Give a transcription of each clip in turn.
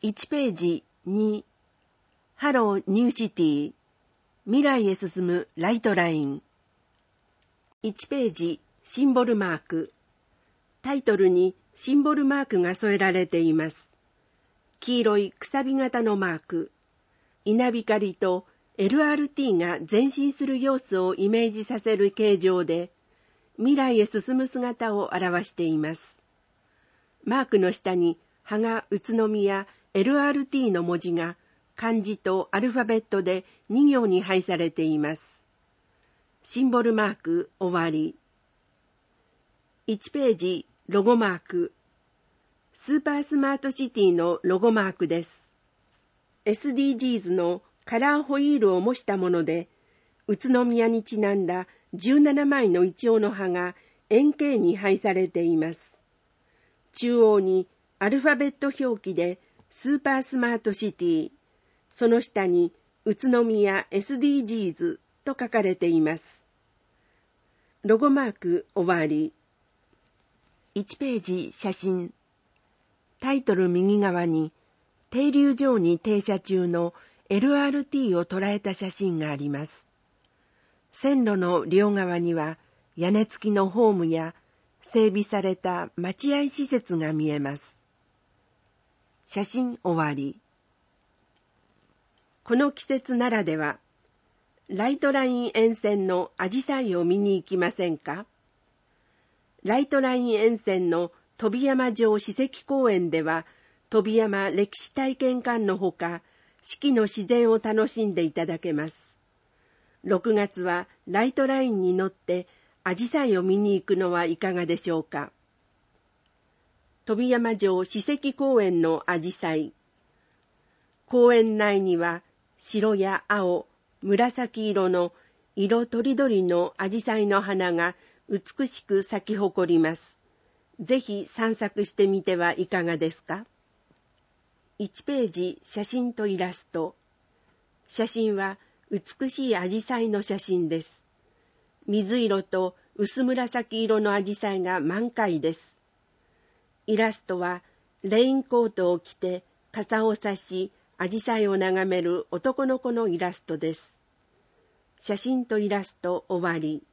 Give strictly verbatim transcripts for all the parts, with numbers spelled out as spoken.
いちページに、ハローニューシティ、未来へ進むライトライン。いちページ、シンボルマーク。タイトルにシンボルマークが添えられています。黄色いくさび型のマーク。稲光と エルアールティー が前進する様子をイメージさせる形状で、未来へ進む姿を表しています。マークの下に、芳賀宇都宮 エルアールティー の文字が漢字とアルファベットでに行に配されています。シンボルマーク終わり。いちページロゴマーク。スーパースマートシティのロゴマークです。エスディージーズ のカラーホイールを模したもので、宇都宮にちなんだじゅうななまいのイチョウの葉が円形に配されています。中央にアルファベット表記でスーパースマートシティ、その下に宇都宮 エスディージーズ と書かれています。ロゴマーク終わり。いちページ写真。タイトル右側に停留場に停車中の エルアールティー を捉えた写真があります。線路の両側には屋根付きのホームや整備された待合施設が見えます。写真終わり。この季節ならでは、ライトライン沿線のアジサイを見に行きませんか？ライトライン沿線の飛山城史跡公園では、飛山歴史体験館のほか、四季の自然を楽しんでいただけます。ろくがつはライトラインに乗ってアジサイを見に行くのはいかがでしょうか。飛山城史跡公園のアジサイ。公園内には白や青、紫色の色とりどりのアジサイの花が美しく咲き誇ります。ぜひ散策してみてはいかがですか。いちページ写真とイラスト。写真は美しいアジサイの写真です。水色と薄紫色のアジサイが満開です。イラストはレインコートを着て傘を差しアジサイを眺める男の子のイラストです。写真とイラスト終わり。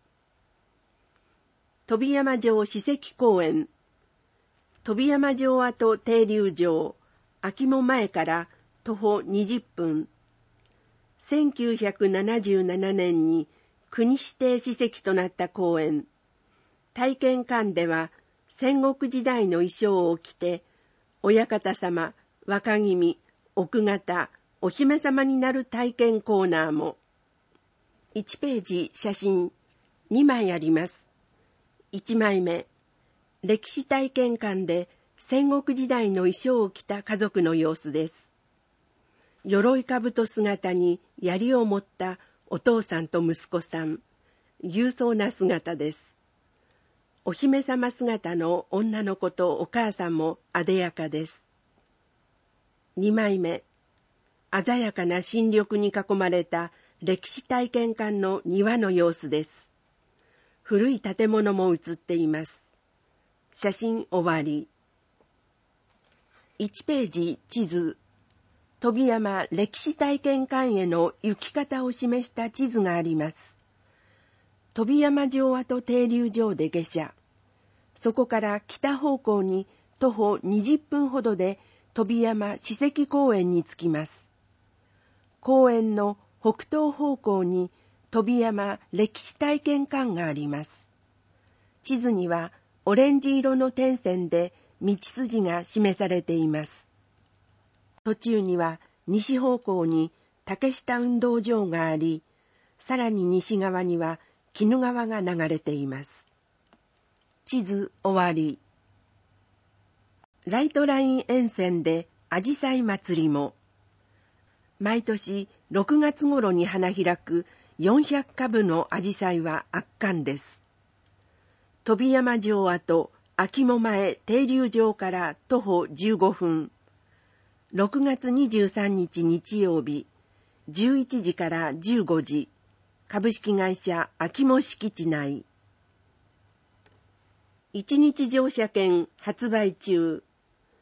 飛山城史跡公園。飛山城跡停留場、秋も前から徒歩にじゅっぷん。せんきゅうひゃくななじゅうななねんに国指定史跡となった公園。体験館では戦国時代の衣装を着て、親方様、若君、奥方、お姫様になる体験コーナーも。いちページ写真にまいあります。いちまいめ、歴史体験館で戦国時代の衣装を着た家族の様子です。鎧兜姿に槍を持ったお父さんと息子さん、勇壮な姿です。お姫様姿の女の子とお母さんもあでやかです。にまいめ、鮮やかな新緑に囲まれた歴史体験館の庭の様子です。古い建物も写っています。写真終わり。いちページ地図。飛山歴史体験館への行き方を示した地図があります。飛山城跡停留場で下車。そこから北方向に徒歩にじゅっぷんほどで飛山史跡公園に着きます。公園の北東方向に飛山歴史体験館があります。地図にはオレンジ色の点線で道筋が示されています。途中には西方向に竹下運動場があり、さらに西側には鬼怒川が流れています。地図終わり。ライトライン沿線でアジサイ祭りも。毎年ろくがつ頃に花開くよんひゃくかぶのアジサイは圧巻です。飛山城跡秋も前停留場から徒歩じゅうごふん。ろくがつにじゅうさんにち日曜日、じゅういちじからじゅうごじ、株式会社秋も敷地内。いちにち乗車券発売中。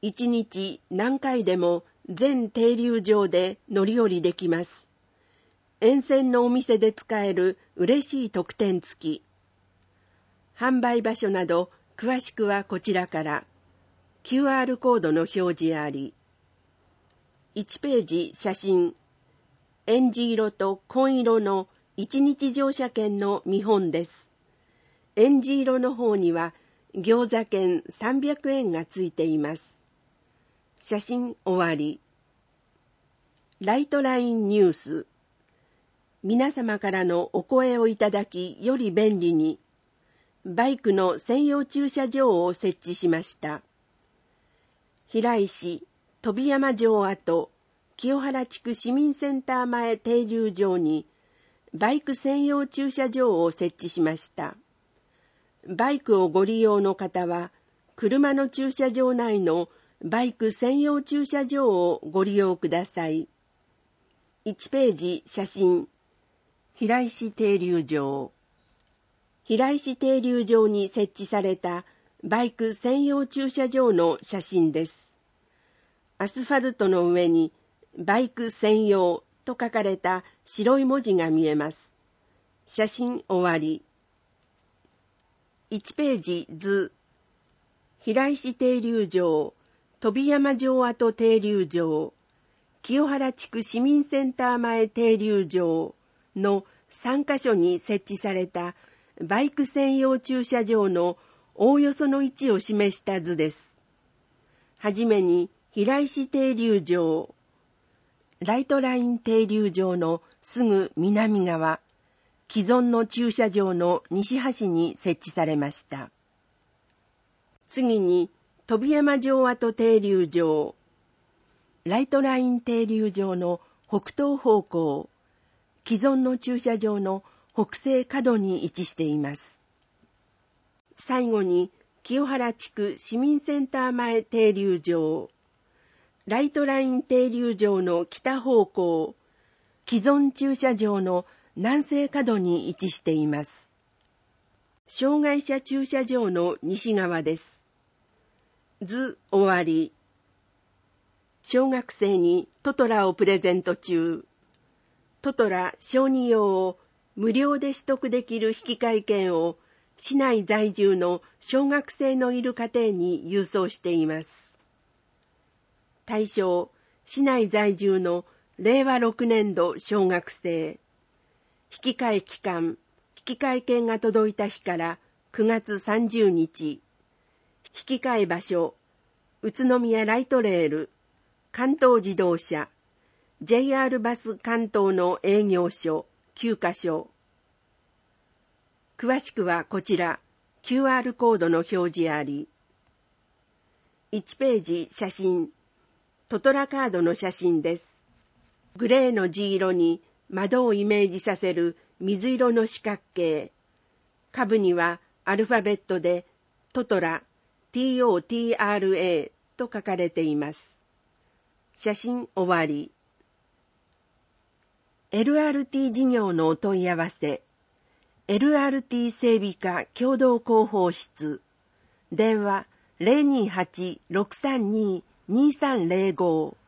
いちにち何回でも全停留場で乗り降りできます。沿線のお店で使える嬉しい特典付き。販売場所など詳しくはこちらから。キューアール コードの表示あり。いちページ写真。えんじ色と紺色のいちにち乗車券の見本です。えんじ色の方には餃子券さんびゃくえんがついています。写真終わり。ライトラインニュース。皆様からのお声をいただきより便利に、バイクの専用駐車場を設置しました。平石、飛山城跡、清原地区市民センター前停留場に、バイク専用駐車場を設置しました。バイクをご利用の方は、車の駐車場内のバイク専用駐車場をご利用ください。いちページ写真。平石停留場。平石停留場に設置されたバイク専用駐車場の写真です。アスファルトの上にバイク専用と書かれた白い文字が見えます。写真終わり。いちページ図。平石停留場、飛山城跡停留場、清原地区市民センター前停留場のさんかしょに設置されたバイク専用駐車場のおおよその位置を示した図です。はじめに平石停留場、ライトライン停留場のすぐ南側、既存の駐車場の西端に設置されました。次に飛山城跡停留場、ライトライン停留場の北東方向、既存の駐車場の北西角に位置しています。最後に清原地区市民センター前停留場、ライトライン停留場の北方向、既存駐車場の南西角に位置しています。障害者駐車場の西側です。図終わり。小学生にトトラをプレゼント中。トトラ小児用を無料で取得できる引換券を市内在住の小学生のいる家庭に郵送しています。対象、市内在住のれいわろくねんど小学生。引換期間、引換券が届いた日からくがつさんじゅうにち。引換場所、宇都宮ライトレール、関東自動車、ジェイアール バス関東の営業所きゅうかしょ。詳しくはこちら、キューアール コードの表示あり。いちページ写真、トトラカードの写真です。グレーの地色に窓をイメージさせる水色の四角形。下部にはアルファベットでトトラ、トトラ と書かれています。写真終わり。エルアールティー 事業のお問い合わせ。エルアールティー 整備課共同広報室。電話 ゼロにはち ろくさんに にさんゼロご。